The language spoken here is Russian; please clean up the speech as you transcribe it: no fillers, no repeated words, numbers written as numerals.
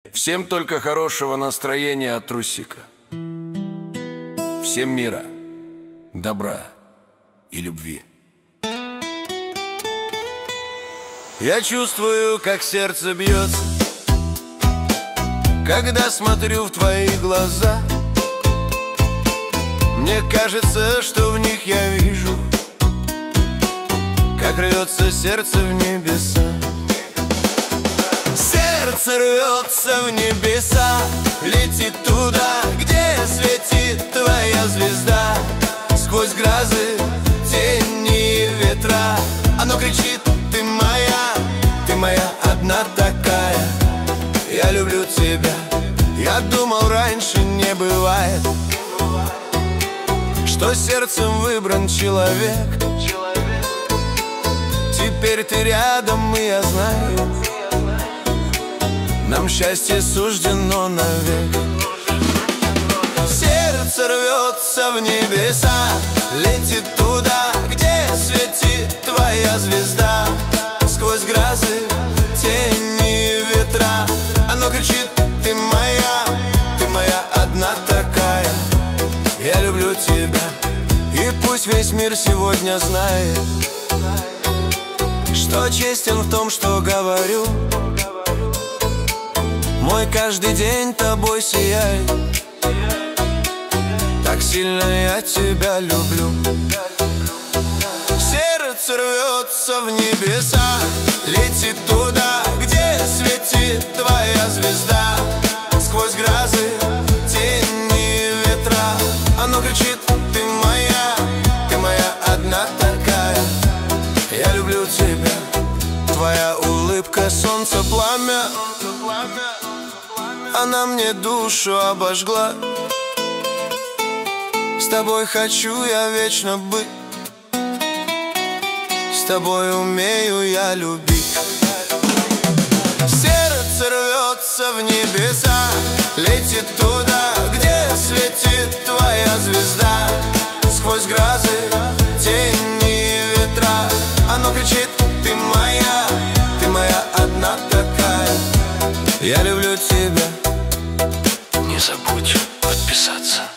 Всем только хорошего настроения от Русика. Всем мира, добра и любви. Я чувствую, как сердце бьется, когда смотрю в твои глаза. Мне кажется, что в них я вижу, как рвется сердце в небеса. Сердце рвется в небеса, летит туда, где светит твоя звезда. Сквозь грозы, тени и ветра оно кричит: ты моя одна такая. Я люблю тебя, я думал, раньше не бывает, что сердцем выбран человек. Теперь ты рядом, и я знаю, нам счастье суждено навек. Сердце рвется в небеса, летит туда, где светит твоя звезда. Сквозь грозы, тени и ветра оно кричит: ты моя одна такая. Я люблю тебя, и пусть весь мир сегодня знает, что честен в том, что говорю. Мой каждый день тобой сияет, так сильно я тебя люблю. Сердце рвется в небеса, летит туда, где светит твоя звезда. Сквозь грозы, тени и ветра оно кричит: ты моя одна такая. Я люблю тебя, твоя улыбка, солнце, пламя, она мне душу обожгла. С тобой хочу я вечно быть, с тобой умею я любить. Сердце рвется в небеса, летит туда, где светит твоя звезда. Сквозь грозы, тени и ветра оно кричит: ты моя одна такая. Я люблю тебя. Не забудь подписаться.